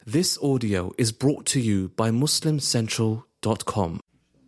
This audio is brought to you by MuslimCentral.com.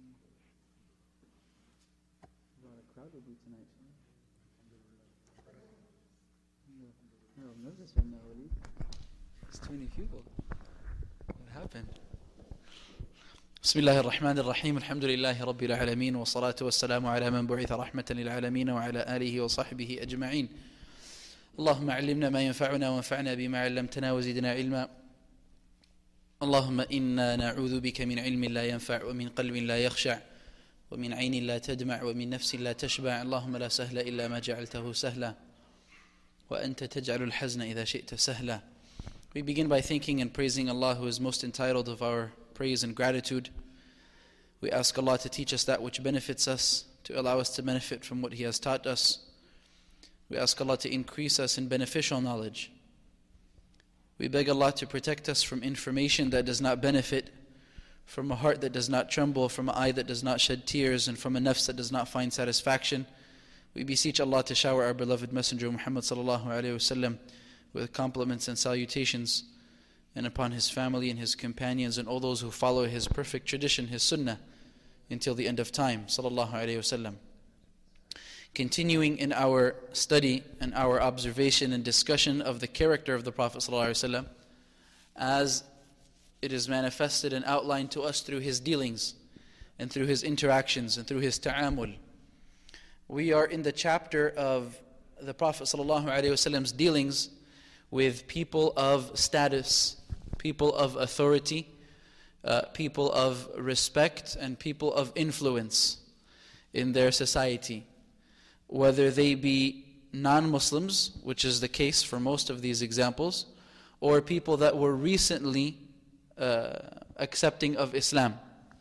It's too many people. What happened? بسم الله الرحمن الرحيم الحمد لله رب العالمين والصلاة والسلام على من بعث رحمة للعالمين وعلى آله وصحبه أجمعين. اللهم علمنا ما ينفعنا وانفعنا بما علمتنا وزدنا علما. اللهم إنا نعوذ بك من علم لا ينفع ومن قلب لا يخشع ومن عين لا تدمع ومن نفس لا تشبع. اللهم لا سهل إلا ما جعلته سهلا وأنت تجعل الحزن إذا شئت سهلا. We begin by thanking and praising Allah, who is most entitled of our praise and gratitude. We ask Allah to teach us that which benefits us, to allow us to benefit from what He has taught us. We ask Allah to increase us in beneficial knowledge. We beg Allah to protect us from information that does not benefit, from a heart that does not tremble, from an eye that does not shed tears, and from a nafs that does not find satisfaction. We beseech Allah to shower our beloved Messenger Muhammad sallallahu alaihi wasallam with compliments and salutations, and upon his family and his companions and all those who follow his perfect tradition, his sunnah, until the end of time, sallallahu alaihi wasallam. Continuing in our study and our observation and discussion of the character of the Prophet sallallahu alaihi wasallam, as it is manifested and outlined to us through his dealings and through his interactions and through his ta'amul. We are in the chapter of the Prophet sallallahu alaihi wasallam's dealings with people of status, people of authority, people of respect, and people of influence in their society. Whether they be non-Muslims, which is the case for most of these examples, or people that were recently accepting of Islam.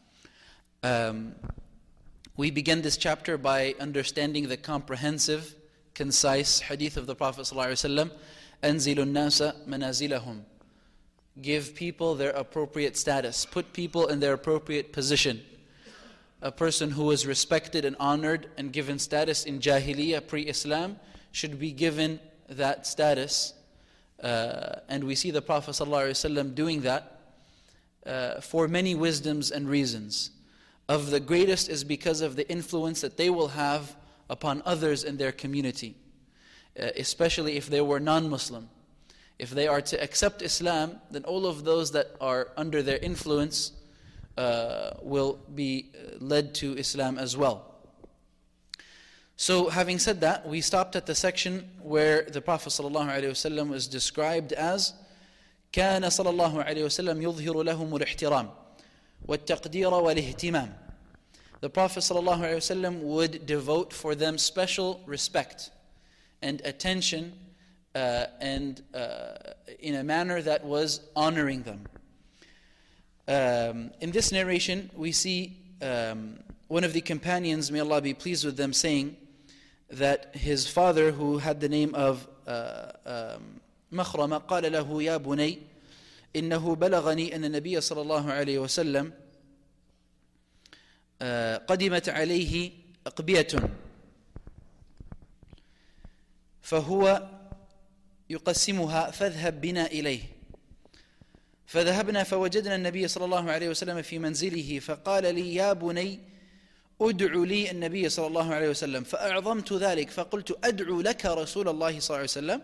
We begin this chapter by understanding the comprehensive, concise hadith of the Prophet ﷺ, أَنزِلُ النَّاسَ مَنَازِلَهُمْ. Give people their appropriate status. Put people in their appropriate position. A person who is respected and honored and given status in Jahiliyyah, pre-Islam, should be given that status. And we see the Prophet ﷺ doing that for many wisdoms and reasons. Of the greatest is because of the influence that they will have upon others in their community, especially if they were non-Muslim. If they are to accept Islam, then all of those that are under their influence will be led to Islam as well. So having said that, we stopped at the section where the Prophet ﷺ was described as كان صلى الله عليه وسلم يظهر لهم الاحترام والتقدير والاهتمام. The Prophet ﷺ would devote for them special respect and attention and in a manner that was honoring them. In this narration, we see one of the companions, may Allah be pleased with them, saying that his father, who had the name of مخرمة, قال له يا بني إنه بلغني أن النبي صلى الله عليه وسلم قدمت عليه أقبية فهو يقسمها فاذهب بنا إليه. فذهبنا فوجدنا النبي صلى الله عليه وسلم في منزله فقال لي يا بني أدع لي النبي صلى الله عليه وسلم. فأعظمت ذلك فقلت أدعو لك رسول الله صلى الله عليه وسلم.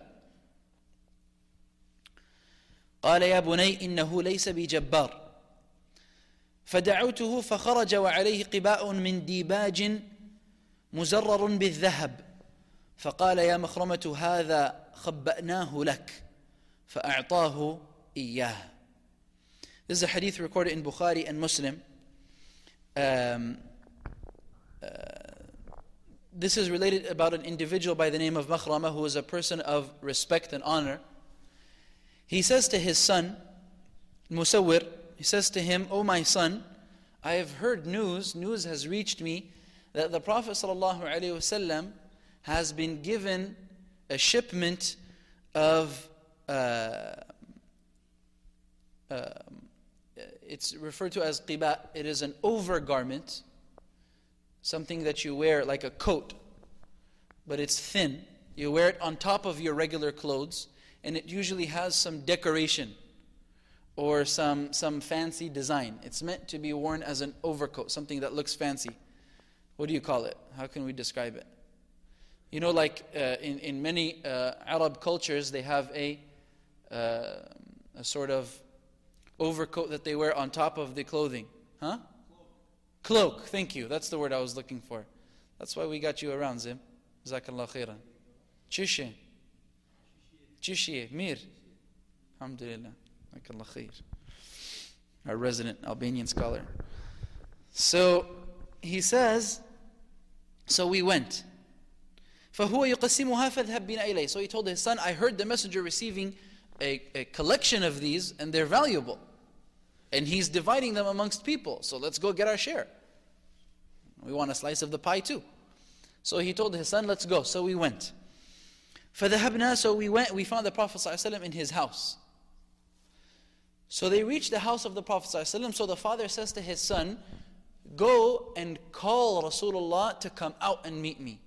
قال يا بني إنه ليس بجبار. فدعوته فخرج وعليه قباء من ديباج مزرر بالذهب. فقال يا مخرمة هذا خبأناه لك. فأعطاه إياه. This is a hadith recorded in Bukhari and Muslim. This is related about an individual by the name of Makhrama, who is a person of respect and honor. He says to his son, Musawwir, he says to him, "O my son, I have heard news has reached me that the Prophet ﷺ has been given a shipment of it's referred to as qiba. It is an overgarment, something that you wear like a coat, but it's thin. You wear it on top of your regular clothes, and it usually has some decoration or some fancy design. It's meant to be worn as an overcoat, something that looks fancy. What do you call it? How can we describe it? You know, like in many Arab cultures, they have a sort of overcoat that they wear on top of the clothing. Huh? Cloak. Thank you. That's the word I was looking for. That's why we got you around, Zim. Jazakallah khairan. Chishe. Chishe. Mir. Alhamdulillah. Jazakallah khair. Our resident Albanian scholar. So he says, so we went. فَهُوَ يُقَسِّمُهَا فَاذْهَبْ بِنَا إِلَيْهِ. So he told his son, I heard the messenger receiving a collection of these, and they're valuable. And he's dividing them amongst people. So let's go get our share. We want a slice of the pie too. So he told his son, let's go. So we went. فَذَهَبْنَا. So we went, we found the Prophet ﷺ in his house. So they reached the house of the Prophet ﷺ. So the father says to his son, go and call Rasulullah to come out and meet me.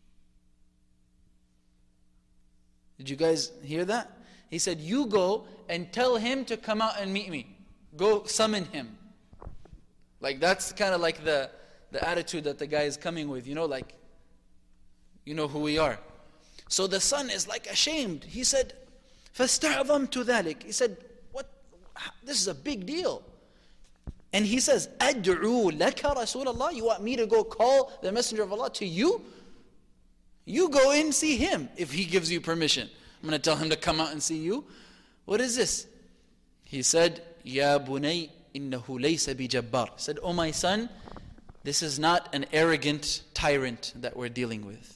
Did you guys hear that? He said, you go and tell him to come out and meet me. Go summon him. Like that's kind of like the attitude that the guy is coming with. You know, like, you know who we are. So the son is like ashamed. He said, فَاسْتَعْظَمْتُ ذَلِكَ. He said, what? This is a big deal. And he says, أَدْعُوا لَكَ رَسُولَ اللَّهِ. You want me to go call the Messenger of Allah to you? You go in, see him, if he gives you permission. I'm going to tell him to come out and see you. What is this? He said, Ya bunay innahu laysa bijabbar. He said, oh my son, this is not an arrogant tyrant that we're dealing with.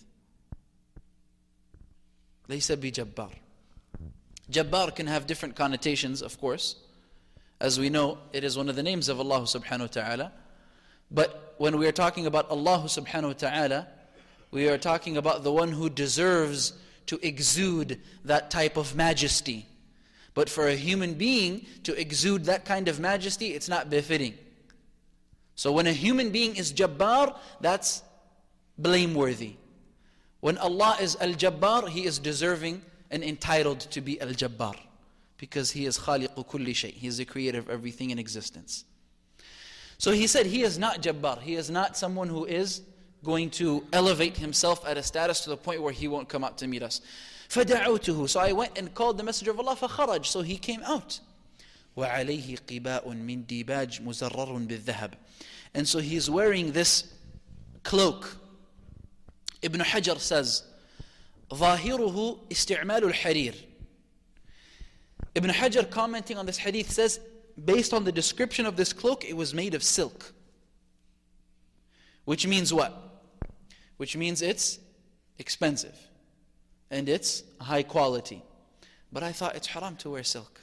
Laysa bijabbar. Jabbar can have different connotations, of course. As we know, it is one of the names of Allah subhanahu wa ta'ala. But when we are talking about Allah subhanahu wa ta'ala, we are talking about the one who deserves to exude that type of majesty. But for a human being to exude that kind of majesty, it's not befitting. So when a human being is Jabbar, that's blameworthy. When Allah is Al-Jabbar, He is deserving and entitled to be Al-Jabbar. Because He is Khaliqu kulli shay. He is the creator of everything in existence. So he said he is not Jabbar. He is not someone who is going to elevate himself at a status to the point where he won't come out to meet us. فَدَعَوْتُهُ. So I went and called the Messenger of Allah, فَخَرَجْ. So he came out. وَعَلَيْهِ قِبَاءٌ مِّن دِيبَاجٍ مُزَرَّرٌ بِالذَّهَبِ. And so he's wearing this cloak. Ibn Hajar says, ظَاهِرُهُ إِسْتِعْمَالُ الْحَرِيرِ. Ibn Hajar, commenting on this hadith, says, based on the description of this cloak, it was made of silk. Which means what? Which means it's expensive. And it's high quality. But I thought it's haram to wear silk.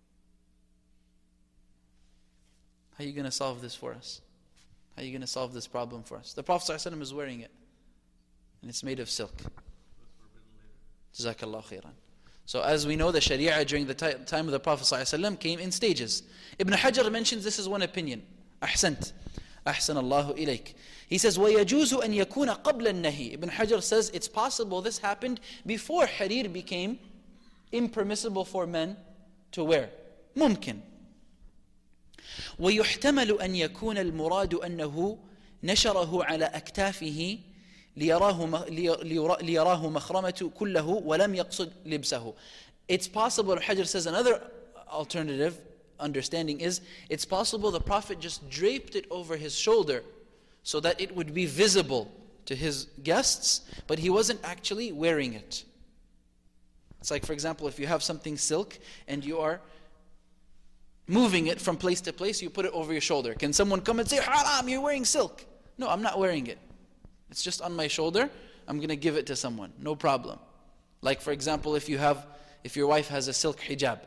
How are you going to solve this for us? How are you going to solve this problem for us? The Prophet ﷺ is wearing it. And it's made of silk. Jazakallah khairan. So as we know, the Sharia during the time of the Prophet ﷺ came in stages. Ibn Hajar mentions this is one opinion. Ahsant. Ahsan Allahu ilayk. He says, وَيَجُوزُ أَن يَكُونَ قَبْلَ النَّهِي. Ibn Hajar says it's possible this happened before harir became impermissible for men to wear. ممكن. ويحتمل أن يكون المراد أنه نشره على أكتافه ليراه مخرمة كله ولم يقصد لبسه. It's possible, Hajar says, another alternative understanding is, it's possible the Prophet just draped it over his shoulder so that it would be visible to his guests, but he wasn't actually wearing it. It's like, for example, if you have something silk and you are moving it from place to place, you put it over your shoulder. Can someone come and say, haram, you're wearing silk? No, I'm not wearing it. It's just on my shoulder. I'm going to give it to someone. No problem. Like, for example, if your wife has a silk hijab.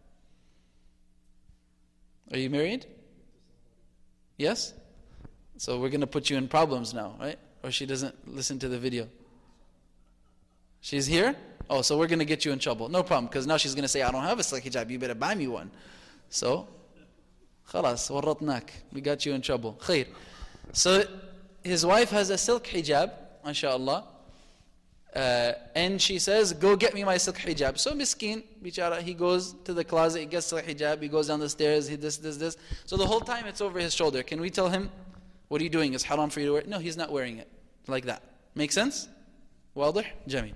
Are you married? Yes? So we're going to put you in problems now, right? Or she doesn't listen to the video. She's here? Oh, so we're going to get you in trouble. No problem, because now she's going to say, I don't have a silk hijab. You better buy me one. So, خلاص ورطناك. We got you in trouble. Khair. So his wife has a silk hijab, mashallah. And she says, go get me my silk hijab. So miskin, bichara, he goes to the closet, he gets silk hijab, he goes down the stairs, he this. So the whole time it's over his shoulder. Can we tell him, what are you doing? It's haram for you to wear it? No, he's not wearing it. Like that. Make sense? واضح? جميل.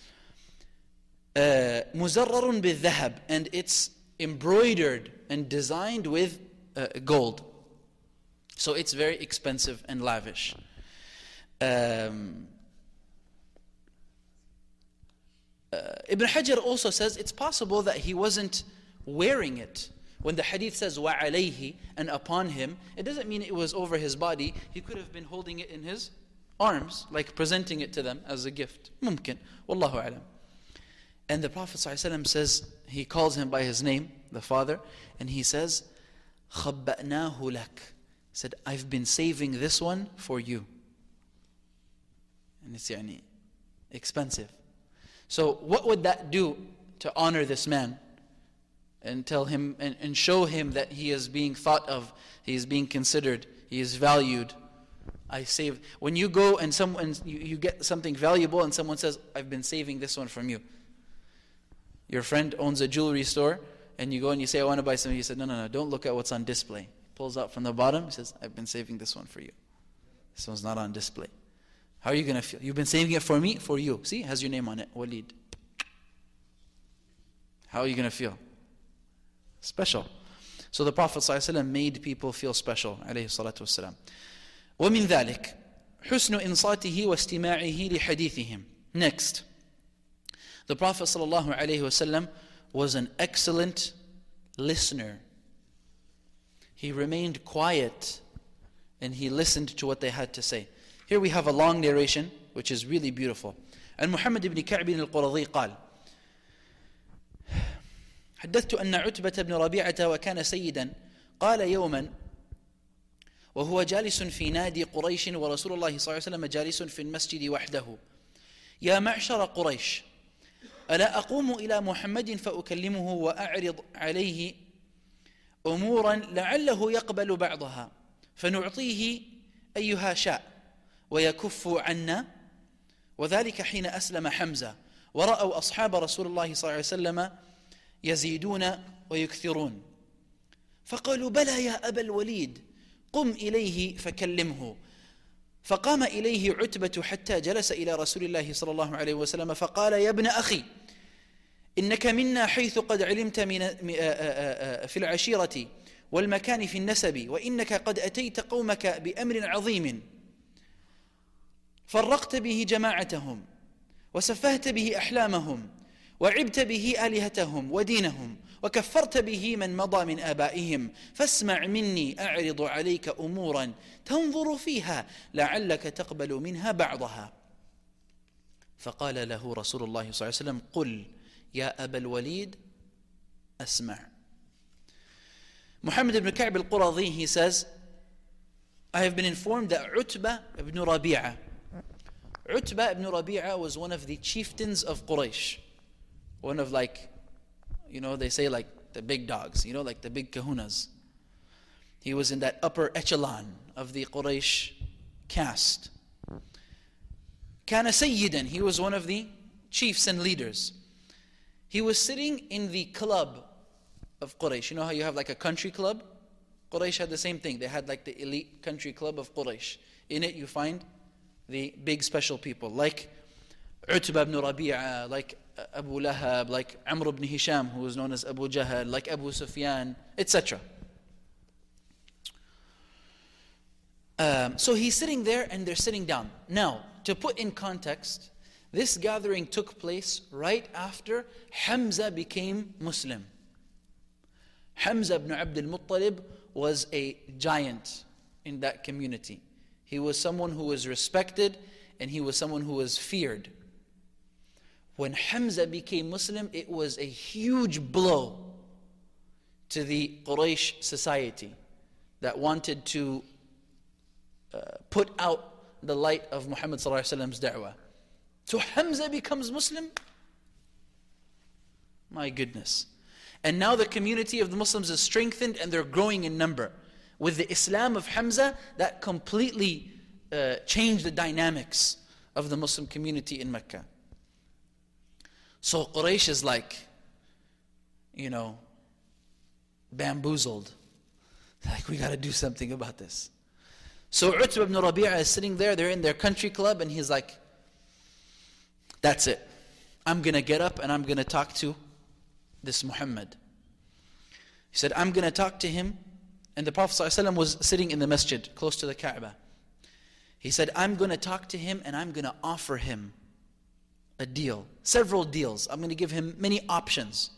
مزرر بالذهب, and it's embroidered and designed with gold. So it's very expensive and lavish. Ibn Hajar also says it's possible that he wasn't wearing it. When the hadith says وَعَلَيْهِ, and upon him, it doesn't mean it was over his body. He could have been holding it in his arms, like presenting it to them as a gift. ممكن. Wallahu alam. And the Prophet ﷺ says, he calls him by his name, the father, and he says, خَبَّأْنَاهُ لَكَ. Said, I've been saving this one for you. And it's expensive. So what would that do to honor this man and tell him and show him that he is being thought of, he is being considered, he is valued? I saved. When you go and you get something valuable and someone says, I've been saving this one from you. Your friend owns a jewelry store and you go and you say, I want to buy something. He said, no, don't look at what's on display. He pulls out from the bottom, he says, I've been saving this one for you. This one's not on display. How are you going to feel? You've been saving it for me, for you. See, it has your name on it, Walid. How are you going to feel? Special. So the Prophet ﷺ made people feel special, alayhi salatu wasalam. وَمِن ذَلِكَ حُسْنُ إِنصَاتِهِ وَاسْتِمَاعِهِ لِحَدِيثِهِمْ. Next, the Prophet ﷺ was an excellent listener. He remained quiet and he listened to what they had to say. Here we have a long narration which is really beautiful. And Muhammad ibn Ka'b al-Quradhi قال حدثت أن عتبة بن ربيعة وكان سيدا قال يوما وهو جالس في نادي قريش ورسول الله صلى الله عليه وسلم جالس في المسجد وحده يا معشر قريش ألا أقوم إلى محمد فأكلمه وأعرض عليه أمورا لعله يقبل بعضها فنعطيه أيها شاء ويكف عنا. وذلك حين أسلم حمزة ورأوا أصحاب رسول الله صلى الله عليه وسلم يزيدون ويكثرون فقالوا بلى يا أبا الوليد قم إليه فكلمه. فقام إليه عتبة حتى جلس إلى رسول الله صلى الله عليه وسلم فقال يا ابن أخي إنك منا حيث قد علمت في العشيرة والمكان في النسب وإنك قد أتيت قومك بأمر عظيم فرقت به جماعتهم وسفهت به أحلامهم وعبت به آلهتهم ودينهم وكفرت به من مضى من آبائهم فاسمع مني أعرض عليك أمورا تنظر فيها لعلك تقبل منها بعضها. فقال له رسول الله صلى الله عليه وسلم قل يا أبا الوليد أسمع. Muhammad ibn Ka'b al-Quradhi, he says, I have been informed that Utbah ibn Rabi'ah was one of the chieftains of Quraysh. One of they say like the big dogs, like the big kahunas. He was in that upper echelon of the Quraysh caste. Kana sayyidan, he was one of the chiefs and leaders. He was sitting in the club of Quraysh. You know how you have like a country club? Quraysh had the same thing. They had like the elite country club of Quraysh. In it you find the big special people like Utbah ibn Rabi'ah, like Abu Lahab, like Amr ibn Hisham, who was known as Abu Jahl, like Abu Sufyan, etc. So he's sitting there and they're sitting down. Now, to put in context, this gathering took place right after Hamza became Muslim. Hamza ibn Abdul Muttalib was a giant in that community. He was someone who was respected and he was someone who was feared. When Hamza became Muslim, it was a huge blow to the Quraysh society that wanted to put out the light of Muhammad sallallahu alaihi wasallam's da'wah. So Hamza becomes Muslim? My goodness. And now the community of the Muslims is strengthened and they're growing in number. With the Islam of Hamza, that completely changed the dynamics of the Muslim community in Mecca. So Quraysh is like, bamboozled. Like, we got to do something about this. So Utbah ibn Rabi'ah is sitting there, they're in their country club, and he's like, that's it. I'm going to get up and I'm going to talk to this Muhammad. He said, I'm going to talk to him. And the Prophet ﷺ was sitting in the masjid, close to the Kaaba. He said, I'm going to talk to him and I'm going to offer him a deal. Several deals. I'm going to give him many options.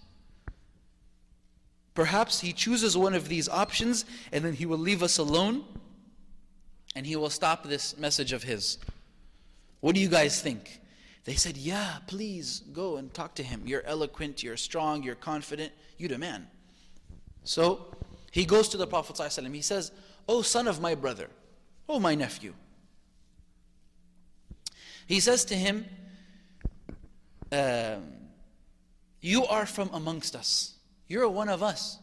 Perhaps he chooses one of these options and then he will leave us alone and he will stop this message of his. What do you guys think? They said, yeah, please go and talk to him. You're eloquent, you're strong, you're confident, you're the man. So he goes to the Prophet ﷺ. He says, oh son of my brother, oh my nephew. He says to him, you are from amongst us. You're one of us.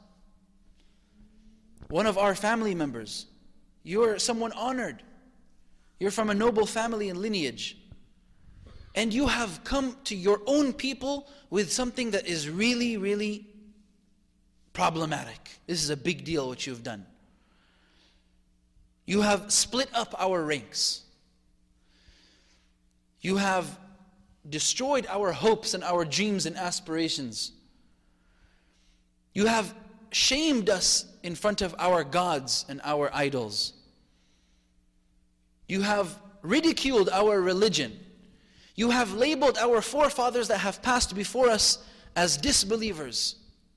One of our family members. You're someone honored. You're from a noble family and lineage. And you have come to your own people with something that is really, really problematic. This is a big deal what you've done. You have split up our ranks. You have destroyed our hopes and our dreams and aspirations. You have shamed us in front of our gods and our idols. You have ridiculed our religion. You have labeled our forefathers that have passed before us as disbelievers.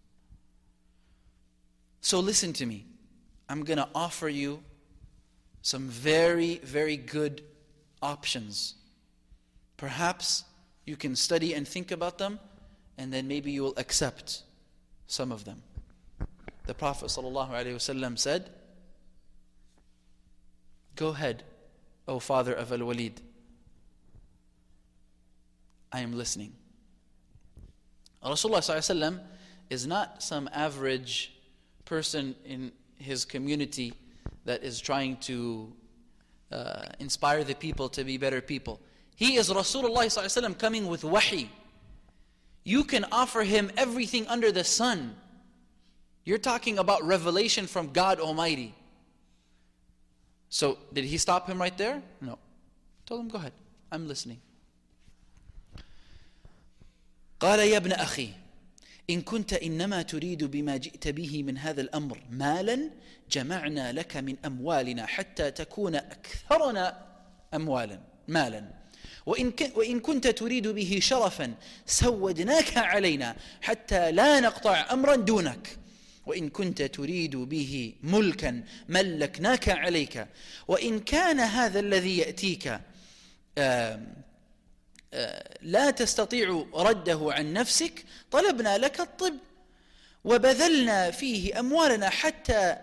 So listen to me. I'm going to offer you some very, very good options. Perhaps you can study and think about them, and then maybe you will accept some of them. The Prophet ﷺ said, go ahead, O father of Al-Walid. I am listening. Rasulullah ﷺ is not some average person in his community that is trying to inspire the people to be better people. He is Rasulullah ﷺ coming with wahi. You can offer him everything under the sun. You're talking about revelation from God Almighty. So, did he stop him right there? No. Told him, go ahead. I'm listening. قال يا ابن أخي إن كنت إنما تريد بما جئت به من هذا الأمر مالا جمعنا لك من أموالنا حتى تكون أكثرنا مالا وإن كنت تريد به شرفا سودناك علينا حتى لا نقطع أمرا دونك وإن كنت تريد به ملكا ملكناك عليك وإن كان هذا الذي يأتيك لا تستطيع رده عن نفسك طلبنا لك الطب وبذلنا فيه أموالنا حتى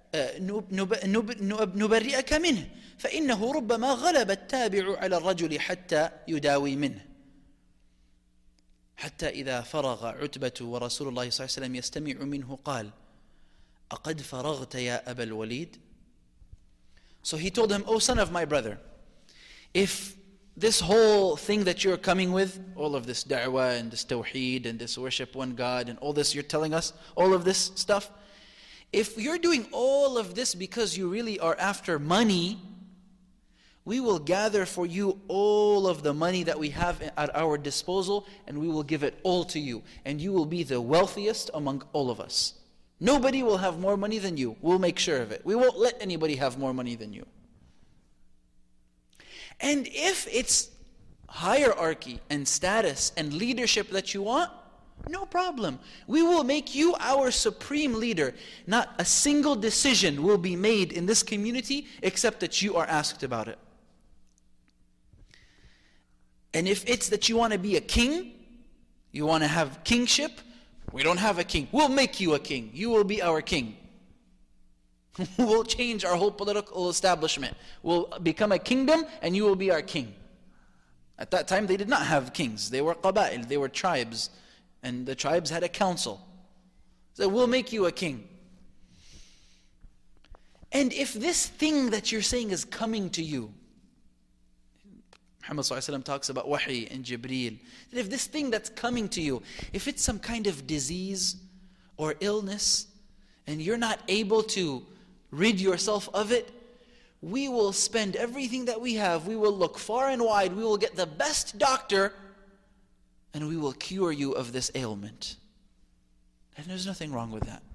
نبرئك منه فإنه ربما غلب التابع على الرجل حتى يداوي منه حتى إذا فرغ عتبة ورسول الله صلى الله عليه وسلم يستمع منه قال أقد فرغت يا أبا الوليد. So he told him, oh son of my brother, if this whole thing that you're coming with, all of this da'wah and this tawheed and this worship one God and all this you're telling us, all of this stuff, if you're doing all of this because you really are after money, we will gather for you all of the money that we have at our disposal and we will give it all to you. And you will be the wealthiest among all of us. Nobody will have more money than you. We'll make sure of it. We won't let anybody have more money than you. And if it's hierarchy and status and leadership that you want, no problem. We will make you our supreme leader. Not a single decision will be made in this community except that you are asked about it. And if it's that you want to be a king, you want to have kingship, we don't have a king. We'll make you a king. You will be our king. We'll change our whole political establishment. We'll become a kingdom and you will be our king. At that time they did not have kings. They were qaba'il, they were tribes. And the tribes had a council. So we'll make you a king. And if this thing that you're saying is coming to you, Muhammad ﷺ talks about wahi and Jibreel. That if this thing that's coming to you, if it's some kind of disease or illness, and you're not able to rid yourself of it, we will spend everything that we have, we will look far and wide, we will get the best doctor, and we will cure you of this ailment. And there's nothing wrong with that.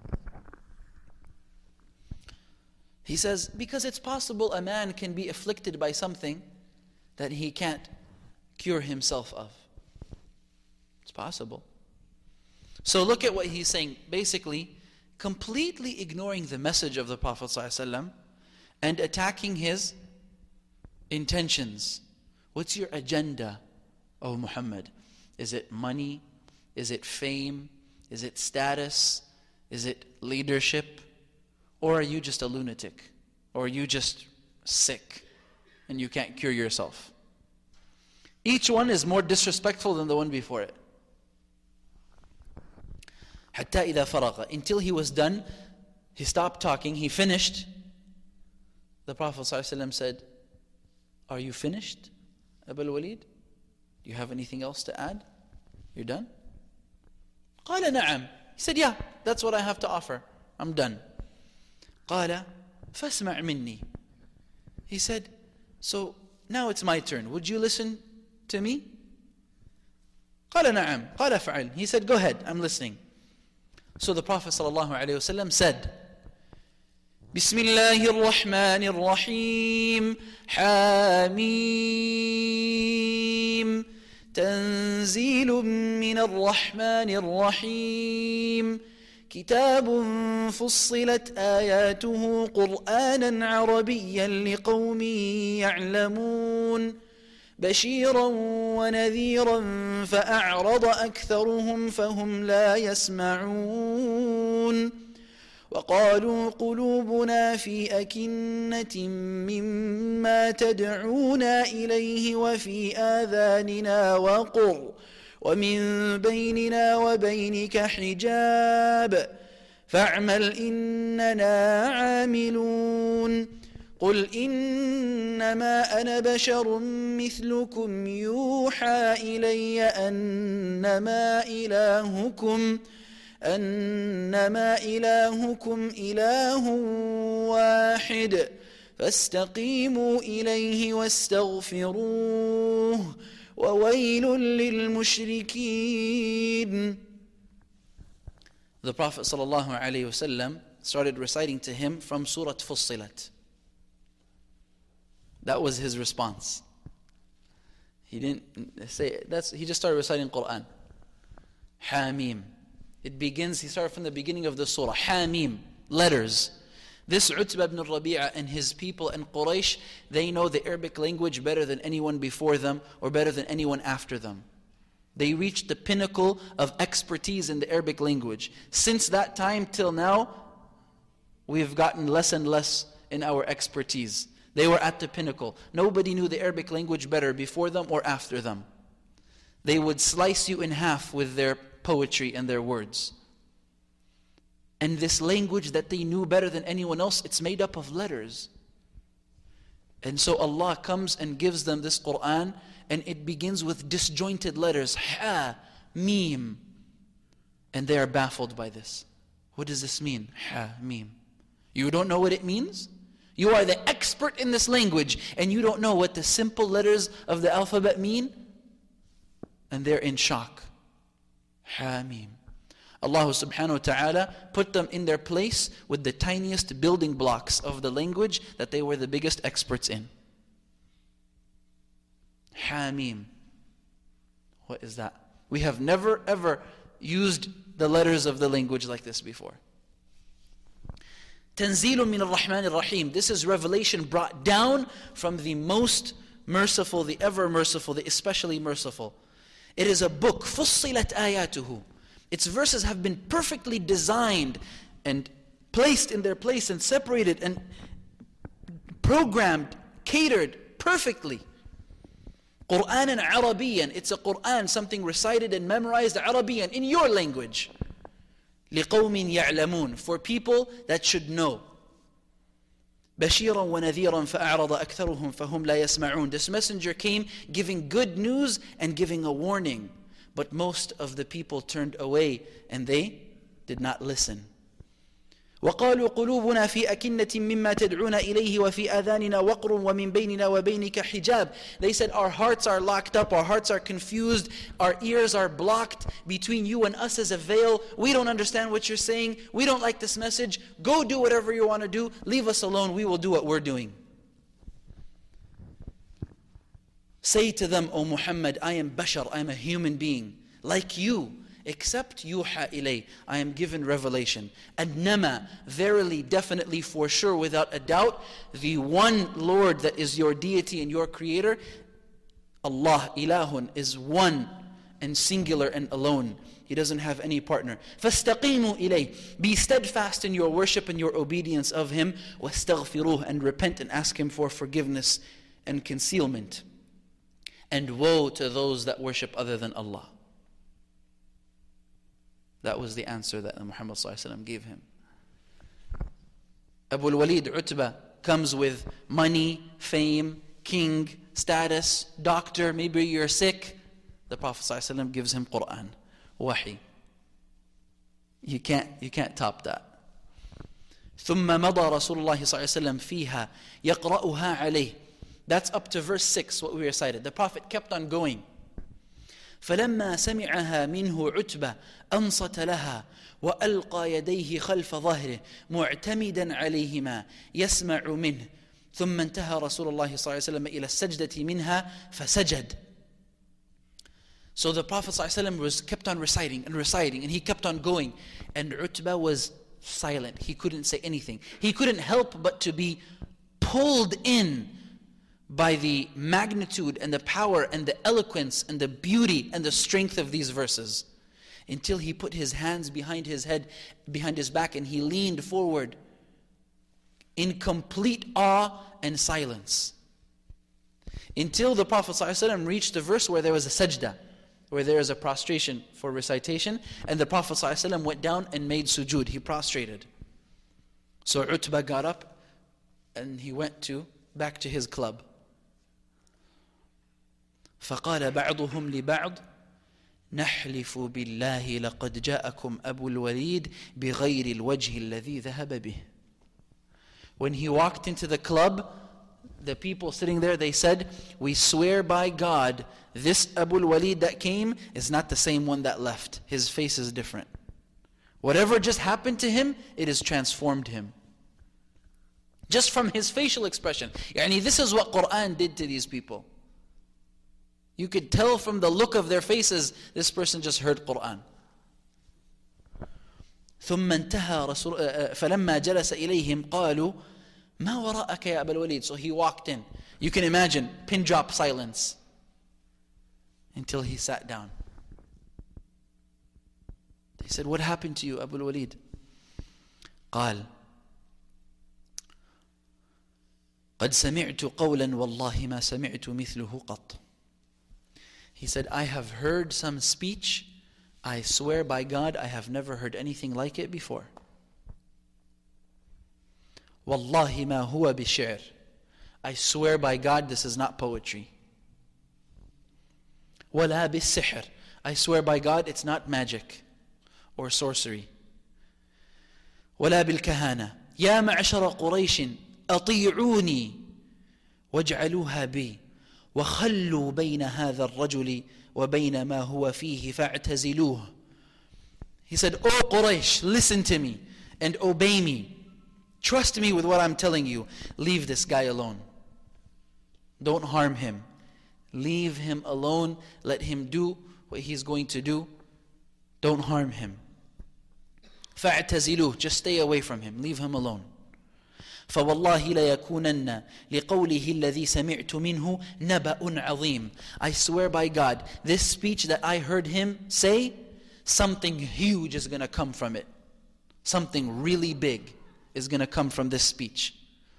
He says, because it's possible a man can be afflicted by something that he can't cure himself of. It's possible. So look at what he's saying. Basically, completely ignoring the message of the Prophet ﷺ and attacking his intentions. What's your agenda, O Muhammad? Is it money? Is it fame? Is it status? Is it leadership? Or are you just a lunatic? Or are you just sick and you can't cure yourself? Each one is more disrespectful than the one before it. حتى إذا فرغ, until he was done, he stopped talking, he finished. The Prophet ﷺ said, are you finished, Abu al-Walid? Do you have anything else to add? You're done? قال نعم. He said, yeah, that's what I have to offer. I'm done. قال فاسمع مني. He said, so now it's my turn. Would you listen to me? قال نعم. قال فعل. He said, go ahead, I'm listening. So the Prophet ﷺ said, بسم الله الرحمن الرحيم حميم تنزيل من الرحمن الرحيم كتاب فصلت آياته قرآنا عربيا لقوم يعلمون بشيرا ونذيرا فأعرض أكثرهم فهم لا يسمعون وقالوا قلوبنا في أكنة مما تدعونا إليه وفي آذاننا وقر ومن بيننا وبينك حجاب فاعمل إننا عاملون قل إنما أنا بشر مثلكم يوحى إلي أنما إلهكم إله واحد فاستقيموا إليه واستغفروه وويل للمشركين. The Prophet ﷺ started reciting to him from Surah Fussilat. That was his response. He didn't say that's. He just started reciting Quran. Hamim. It begins. He started from the beginning of the surah. Hamim, letters. This Utbah ibn Rabi'ah and his people and Quraysh, they know the Arabic language better than anyone before them or better than anyone after them. They reached the pinnacle of expertise in the Arabic language. Since that time till now, we've gotten less and less in our expertise. They were at the pinnacle. Nobody knew the Arabic language better before them or after them. They would slice you in half with their poetry and their words. And this language that they knew better than anyone else, it's made up of letters. And so Allah comes and gives them this Quran, and it begins with disjointed letters. Ha, mim. And they are baffled by this. What does this mean? Ha, mim. You don't know what it means? You are the expert in this language, and you don't know what the simple letters of the alphabet mean? And they're in shock. Hamim. Allah subhanahu wa ta'ala put them in their place with the tiniest building blocks of the language that they were the biggest experts in. Hamim. What is that? We have never ever used the letters of the language like this before. Tanzilun min ar-Rahman ar-Rahim. This is revelation brought down from the most merciful, the ever merciful, the especially merciful. It is a book, fussilat ayatuhu. Its verses have been perfectly designed and placed in their place and separated and programmed, catered perfectly. Qur'anan Arabiyan. It's a Qur'an, something recited and memorized Arabiyan, in your language. لِقَوْمٍ يَعْلَمُونَ. For people that should know. بشيرا ونذيرا فأعرض أكثرهم فهم لا يسمعون. This messenger came giving good news and giving a warning, but most of the people turned away and they did not listen. وقالوا قلوبنا في أكنة مما تدعون إليه وفي آذاننا وقر ومن بيننا وبينك حجاب. They said, our hearts are locked up, our hearts are confused, our ears are blocked. Between you and us is a veil. We don't understand what you're saying. We don't like this message. Go do whatever you want to do. Leave us alone. We will do what we're doing. Say to them, O Muhammad, I am bashar, I am a human being like you. Except yuha ilay, I am given revelation. Annama, verily, definitely, for sure, without a doubt, the one Lord that is your deity and your creator, Allah, ilahun, is one and singular and alone. He doesn't have any partner. فَاسْتَقِيمُوا إِلَيْهِ, be steadfast in your worship and your obedience of Him. وَاسْتَغْفِرُوهُ, and repent and ask Him for forgiveness and concealment. And woe to those that worship other than Allah. That was the answer that Muhammad ﷺ gave him. Abu al-Walid Utbah comes with money, fame, king, status, doctor, maybe you're sick. The Prophet ﷺ gives him Quran, wahi. You can't top that. ثم مضى رسول الله صلى الله عليه وسلم فيها يقرأها عليه. That's up to verse 6, what we recited. The Prophet kept on going. فلما سمعها منه عتبة أنصت لها وألقى يديه خلف ظهره معتمدا عليهما يسمع منه ثم انتهى رسول الله صلى الله عليه وسلم إلى السجدة منها فسجد. So the Prophet ﷺ kept on reciting and he kept on going, and Utbah was silent. He couldn't say anything. He couldn't help but to be pulled in by the magnitude and the power and the eloquence and the beauty and the strength of these verses, until he put his hands behind his head, behind his back, and he leaned forward in complete awe and silence, until the Prophet ﷺ reached the verse where there was a sajda, where there is a prostration for recitation, and the Prophet ﷺ went down and made sujood. He prostrated. So Utbah got up and he went back to his club. فقال بعضهم لبعض نحلف بالله لقد جاءكم أبو الوليد بغير الوجه الذي ذهب به. When he walked into the club, the people sitting there, they said, we swear by God, this Abu al-Walid that came is not the same one that left. His face is different. Whatever just happened to him, it has transformed him. Just from his facial expression. Yani this is what Quran did to these people. You could tell from the look of their faces, this person just heard Quran. ثم انتهى رسول فلما جلس إليهم قالوا ما وراءك يا أبا الوليد. So he walked in. You can imagine, pin drop silence until he sat down. They said, what happened to you, Abu al-Walid? قال قد سمعت قولا والله ما سمعت مثله قط. He said, I have heard some speech. I swear by God, I have never heard anything like it before. Wallahi ma huwa bish'ir. I swear by God, this is not poetry. Wala bis-sihr. I swear by God, it's not magic or sorcery. Wala bil-kahana. Ya ma'ashara Qurayshin, ati'uni waj'aluha bi. وَخَلُّوا بَيْنَ هَذَا الرَّجُلِ وَبَيْنَ مَا هُوَ فِيهِ فَاعْتَزِلُوهُ. He said, O Quraysh, listen to me and obey me. Trust me with what I'm telling you. Leave this guy alone. Don't harm him. Leave him alone. Let him do what he's going to do. Don't harm him. فَاعْتَزِلُوهُ. Just stay away from him. Leave him alone. فوالله ليكونن لقوله الذي سمعت منه نبأ عظيم. I swear by God, this speech that I heard him say, something huge is going to come from it. Something really big is going to come from this speech.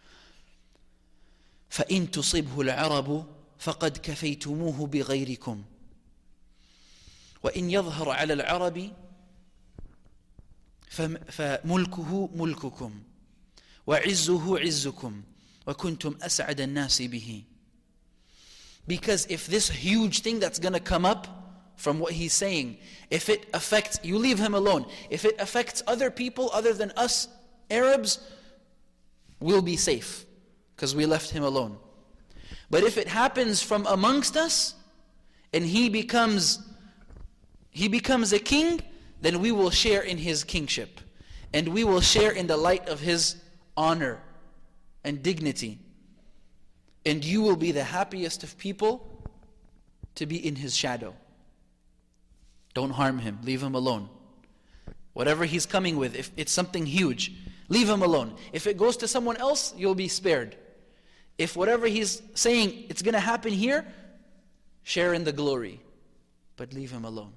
فإن تصبه العرب فقد كفيتموه بغيركم وإن يظهر على العرب فملكه ملككم وَعِزُّهُ عِزُّكُمْ وَكُنْتُمْ أَسْعَدَ النَّاسِ بِهِ. Because if this huge thing that's going to come up from what he's saying, if it affects, you leave him alone. If it affects other people other than us Arabs, we'll be safe because we left him alone. But if it happens from amongst us and he becomes a king, then we will share in his kingship and we will share in the light of his honor and dignity. And you will be the happiest of people to be in his shadow. Don't harm him, leave him alone. Whatever he's coming with, if it's something huge, leave him alone. If it goes to someone else, you'll be spared. If whatever he's saying, it's going to happen here, share in the glory. But leave him alone.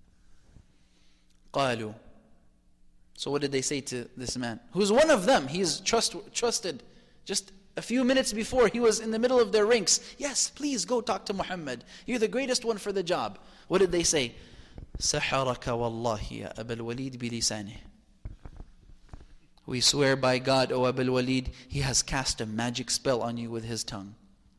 قالوا. So what did they say to this man? Who's one of them. He's trusted. Just a few minutes before, he was in the middle of their ranks. Yes, please go talk to Muhammad. You're the greatest one for the job. What did they say? سَحَرَكَ وَاللَّهِ يَا أَبَا الْوَلِيدِ بِلِسَانِهِ. We swear by God, O Abu al-Walid, he has cast a magic spell on you with his tongue.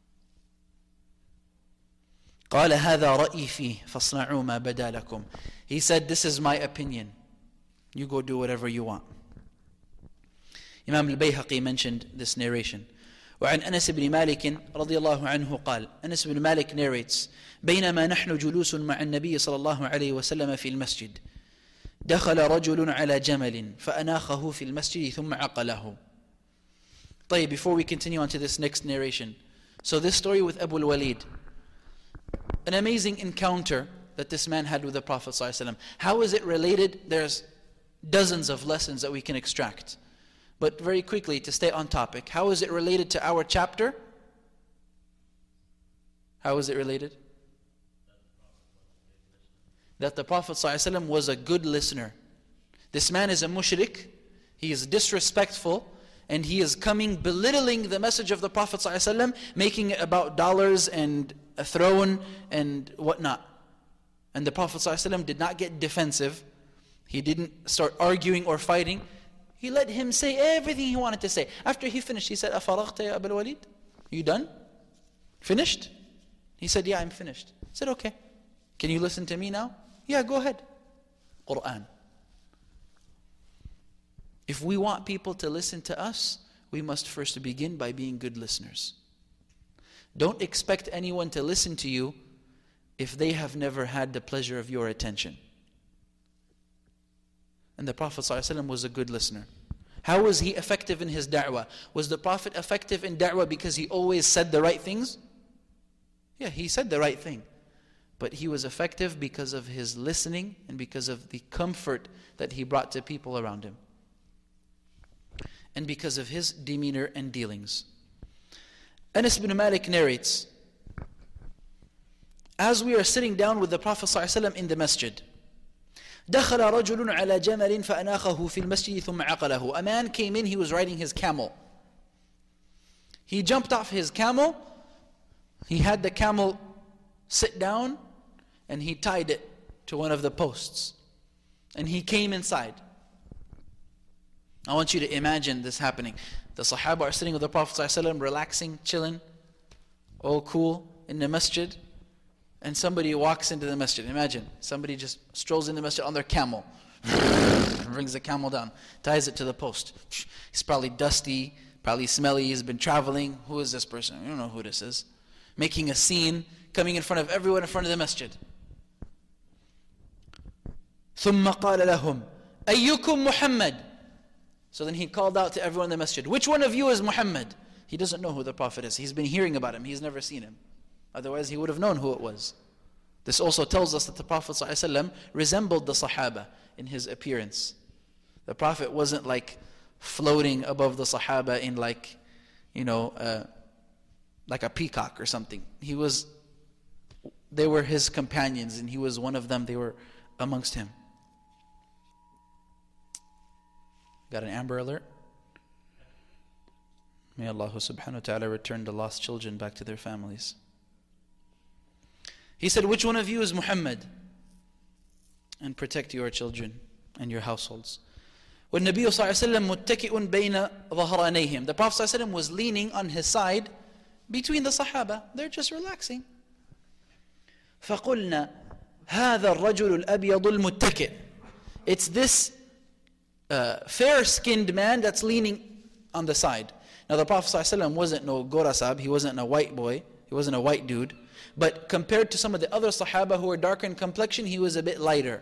قال هذا رأيي فيه فاصنعوا ما بدا لكم. He said, this is my opinion. You go do whatever you want. Imam al-Bayhaqi mentioned this narration. وعن أنس بن مالك رضي الله عنه قال, Anas ibn Malik narrates, بينما نحن جلوس مع النبي صلى الله عليه وسلم في المسجد دخل رجل على جمل فأناخه في المسجد ثم عقله. طيب, before we continue on to this next narration, so this story with Abu al-Walid, an amazing encounter that this man had with the Prophet ﷺ. How is it related? There's dozens of lessons that we can extract. But very quickly, to stay on topic, how is it related to our chapter? How is it related? That the Prophet ﷺ was a good listener. This man is a mushrik, he is disrespectful, and he is coming belittling the message of the Prophet ﷺ, making it about dollars and a throne and whatnot. And the Prophet ﷺ did not get defensive. He didn't start arguing or fighting. He let him say everything he wanted to say. After he finished, he said, أَفَرَغْتَ يَا أَبَا الْوَلِيدِ? You done? Finished? He said, yeah, I'm finished. I said, okay. Can you listen to me now? Yeah, go ahead. Quran. If we want people to listen to us, we must first begin by being good listeners. Don't expect anyone to listen to you if they have never had the pleasure of your attention. And the Prophet ﷺ was a good listener. How was he effective in his da'wah? Was the Prophet effective in da'wah because he always said the right things? Yeah, he said the right thing. But he was effective because of his listening and because of the comfort that he brought to people around him. And because of his demeanor and dealings. Anas ibn Malik narrates, as we are sitting down with the Prophet ﷺ in the masjid, دخل رجل على جمل فأناخه في المسجد ثم عقله. A man came in, he was riding his camel. He jumped off his camel, he had the camel sit down, and he tied it to one of the posts. And he came inside. I want you to imagine this happening. The Sahaba are sitting with the Prophet ﷺ, relaxing, chilling, all cool in the masjid. And somebody walks into the masjid. Imagine, somebody just strolls in the masjid on their camel. Brings the camel down, ties it to the post. He's probably dusty, probably smelly, he's been traveling. Who is this person? I don't know who this is. Making a scene, coming in front of everyone in front of the masjid. ثُمَّ قَالَ لَهُمْ أَيُّكُمْ مُحَمَّدٌ. So then he called out to everyone in the masjid, which one of you is Muhammad? He doesn't know who the Prophet is. He's been hearing about him. He's never seen him. Otherwise he would have known who it was. This also tells us that the Prophet ﷺ resembled the Sahaba in his appearance. The Prophet wasn't like floating above the Sahaba in like, like a peacock or something. They were his companions and he was one of them. They were amongst him. Got an Amber Alert? May Allah subhanahu wa ta'ala return the lost children back to their families. He said, which one of you is Muhammad? And protect your children and your households. وَالنَّبِيُّ صَلَّى اللَّهُ عَلَيْهِ وَسَلَّمَ مُتَّكِئٌ بَيْنَ ظَهْرَانَيْهِمْ. The Prophet صلى الله عليه وسلم was leaning on his side between the Sahaba. They're just relaxing. فَقُلْنَا هَذَا الرَّجُلُ الْأَبْيَضُ الْمُتَّكِئ. It's this fair-skinned man that's leaning on the side. Now the Prophet ﷺ wasn't no Gorasab, he wasn't a white boy, he wasn't a white dude. But compared to some of the other Sahaba who were darker in complexion, he was a bit lighter.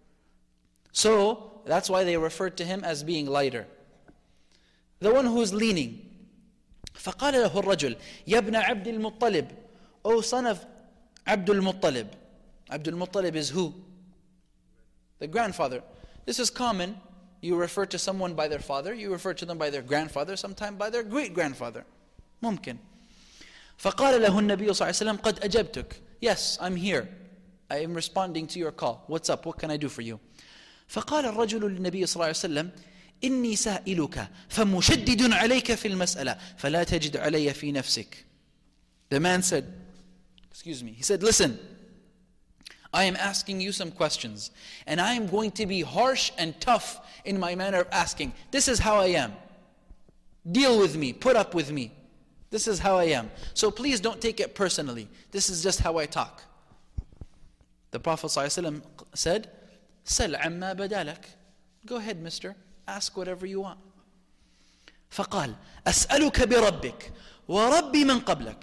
So that's why they referred to him as being lighter. The one who's leaning. فقال له الرجل يا ابن عبد المطلب. O son of Abdul Muttalib. Abdul Muttalib is who? The grandfather. This is common. You refer to someone by their father, you refer to them by their grandfather, sometimes by their great-grandfather. ممكن. فقال له النبي صلى الله عليه وسلم قد أجبتك. Yes, I'm here. I am responding to your call. What's up? What can I do for you? فقال الرجل للنبي صلى الله عليه وسلم إني سائلك فمشدد عليك في المسألة فلا تجد علي في نفسك. The man said, he said, listen, I am asking you some questions, and I am going to be harsh and tough in my manner of asking. This is how I am. Deal with me, put up with me. This is how I am. So please don't take it personally. This is just how I talk. The Prophet ﷺ said, Sal amma badalak. Go ahead, mister. Ask whatever you want. فقال أسألك بربك ورب من قبلك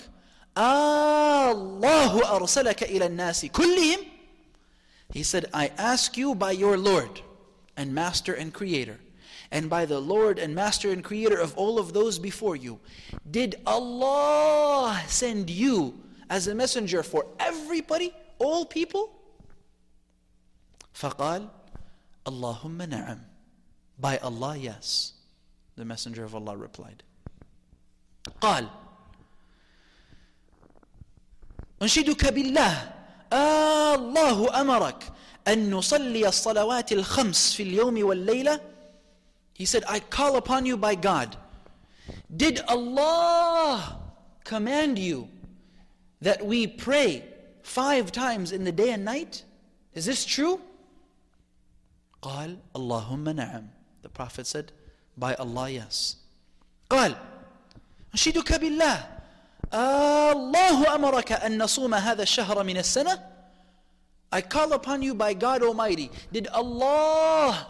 الله أرسلك إلى الناس كلهم. He said, I ask you by your Lord and Master and Creator, and by the Lord and Master and Creator of all of those before you, did Allah send you as a messenger for everybody, all people? فقال اللهم نعم. By Allah, yes. The Messenger of Allah replied. قال أنشدك بالله الله أمرك أن نصلي الصلوات الخمس في اليوم والليلة. He said, I call upon you by God. Did Allah command you that we pray 5 times in the day and night? Is this true? قال اللهم نعم. The Prophet said, by Allah, yes. قال أنشدك بالله الله أمرك أن نصوم هذا الشهر من السنة. I call upon you by God Almighty. Did Allah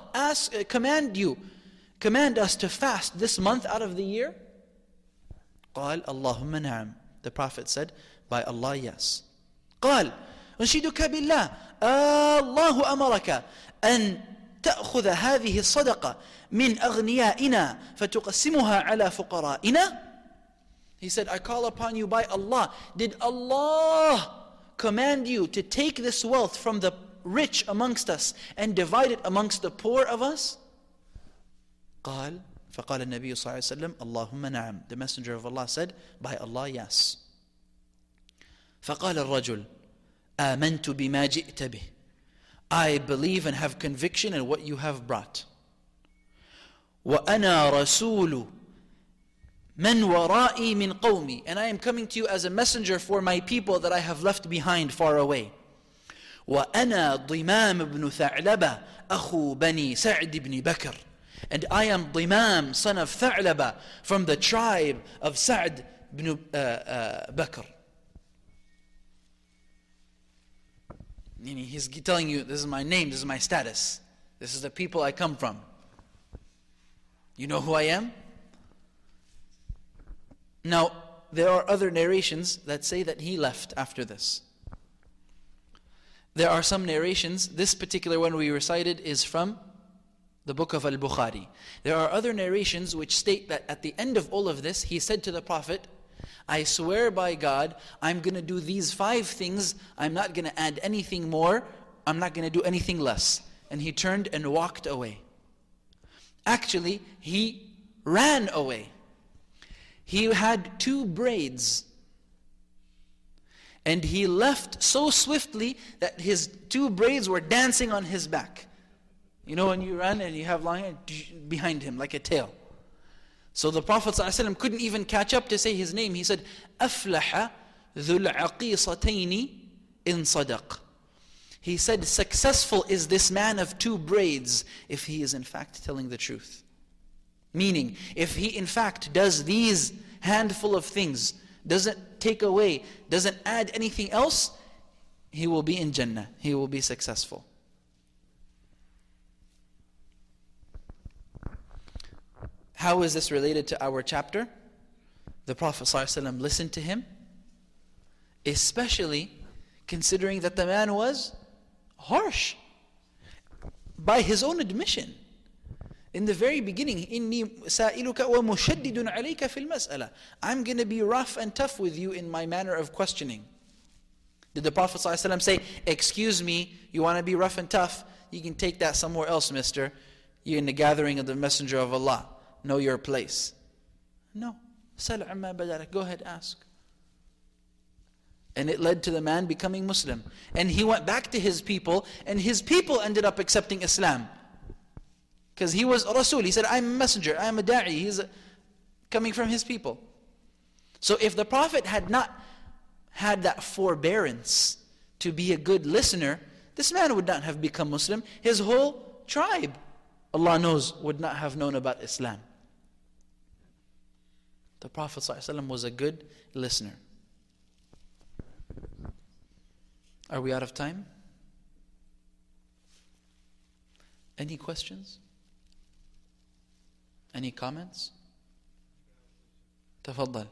command us to fast this month out of the year? قال اللهم نعم. The Prophet said, by Allah, yes. قال أنشدك بالله الله أمرك أن تأخذ هذه الصدقة من أغنيائنا فتقسمها على فقرائنا. He said, I call upon you by Allah. Did Allah command you to take this wealth from the rich amongst us and divide it amongst the poor of us? قال فقال النبي صلى الله عليه وسلم اللهم نعم. The Messenger of Allah said, by Allah, yes. فقال الرجل آمنت بما جئت به. I believe and have conviction in what you have brought. وأنا رسول من ورائي من قومي. And I am coming to you as a messenger for my people that I have left behind far away. وأنا ضمام بن ثعلبة أخو بني سعد بن بكر. And I am Dimam, son of Tha'laba, from the tribe of Sa'd ibn Bakr. He's telling you, this is my name, this is my status. This is the people I come from. You know who I am? Now, there are other narrations that say that he left after this. There are some narrations, this particular one we recited is from the book of Al-Bukhari. There are other narrations which state that at the end of all of this, he said to the Prophet, I swear by God, I'm going to do these 5 things. I'm not going to add anything more. I'm not going to do anything less. And he turned and walked away. Actually, he ran away. He had 2 braids. And he left so swiftly that his 2 braids were dancing on his back. You know when you run and you have lying behind him like a tail. So the Prophet ﷺ couldn't even catch up to say his name. He said, أَفْلَحَ ذُو الْعَقِيصَتَيْنِ إِن صَدَقْ. He said, successful is this man of two braids if he is in fact telling the truth. Meaning, if he in fact does these handful of things, doesn't take away, doesn't add anything else, he will be in Jannah. He will be successful. How is this related to our chapter? The Prophet ﷺ listened to him, especially considering that the man was harsh. By his own admission. In the very beginning, إِنِّي سَائِلُكَ وَمُشَدِّدٌ عَلَيْكَ فِي الْمَسْأَلَةِ, I'm going to be rough and tough with you in my manner of questioning. Did the Prophet ﷺ say, excuse me, you want to be rough and tough? You can take that somewhere else, mister. You're in the gathering of the Messenger of Allah. Know your place. No. سَلْ عَمَّا بَدَلَكَ. Go ahead, ask. And it led to the man becoming Muslim. And he went back to his people, and his people ended up accepting Islam. Because he was Rasul. He said, I'm a messenger, I'm a da'i. He's coming from his people. So if the Prophet had not had that forbearance to be a good listener, this man would not have become Muslim. His whole tribe, Allah knows, would not have known about Islam. The Prophet ﷺ was a good listener. Are we out of time? Any questions? Any comments? تفضل.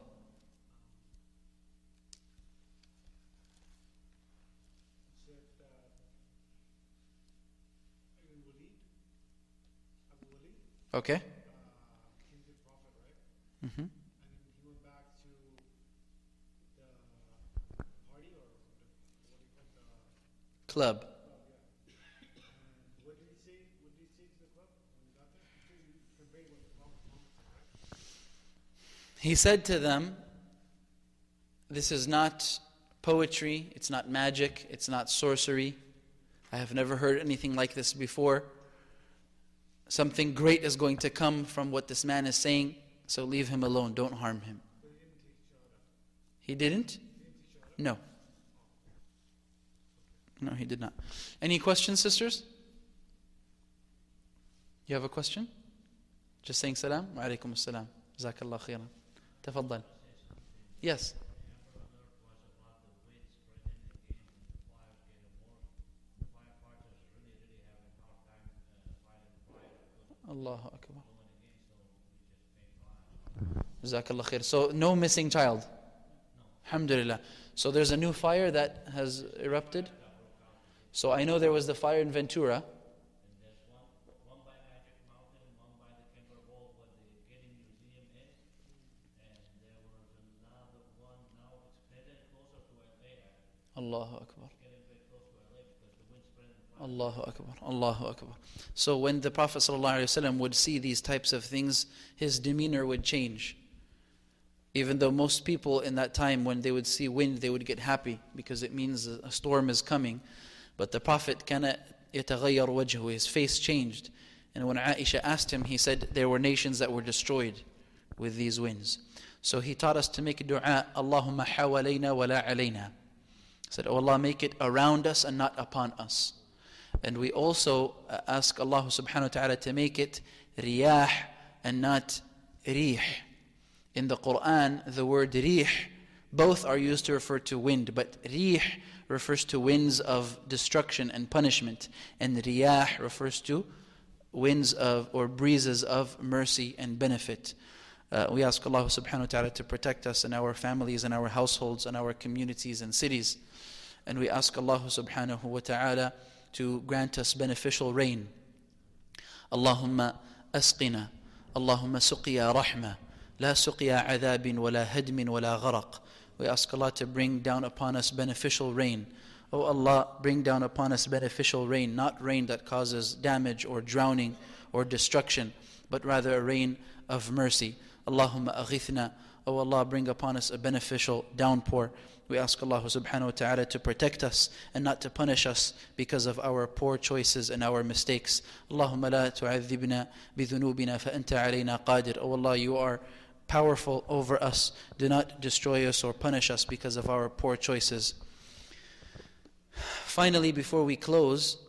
Okay. He's a prophet, right? Mm-hmm. And then he went back to the party, or what do you call the Club. club? Yeah. And what did he say? What did he say to the club when he got there? He conveyed what the prophet said, right? He said to them, this is not poetry, it's not magic, it's not sorcery. I have never heard anything like this before. Something great is going to come from what this man is saying, so leave him alone, don't harm him. He didn't? No. No, he did not. Any questions, sisters? You have a question? Just saying salam? Wa alaikum as-salam. Jazakallah khairan. Tafaddal. Yes. Allahu Akbar. Jazakallah khair. So no missing child? Alhamdulillah. So there's a new fire that has erupted? So I know there was the fire in Ventura. Allahu Akbar. Allahu Akbar. Allahu Akbar. So when the Prophet ﷺ would see these types of things, his demeanor would change. Even though most people in that time, when they would see wind, they would get happy because it means a storm is coming. But the Prophet, كَانَ يَتَغَيَّرُ وَجْهُ, his face changed. And when Aisha asked him, he said there were nations that were destroyed with these winds. So he taught us to make a dua, Allahumma hawalayna wa la alayna. He said, oh Allah, make it around us and not upon us. And we also ask Allah subhanahu wa ta'ala to make it riyah and not rih. In the Quran, the word rih, both are used to refer to wind, but rih refers to winds of destruction and punishment, and riyah refers to winds of or breezes of mercy and benefit. We ask Allah subhanahu wa ta'ala to protect us and our families and our households and our communities and cities. And we ask Allah subhanahu wa ta'ala to grant us beneficial rain. Allahumma asqina, Allahumma suqiya rahma, la suqiya adhabin wa la hadmin wa la gharaq. We ask Allah to bring down upon us beneficial rain. Oh Allah, bring down upon us beneficial rain, not rain that causes damage or drowning or destruction, but rather a rain of mercy. Allahumma aghithna. Oh Allah, bring upon us a beneficial downpour. We ask Allah subhanahu wa ta'ala to protect us and not to punish us because of our poor choices and our mistakes. Allahumma la tu'adhibna bidhunubina fa anta alayna qadir. Oh Allah, you are powerful over us. Do not destroy us or punish us because of our poor choices. Finally, before we close,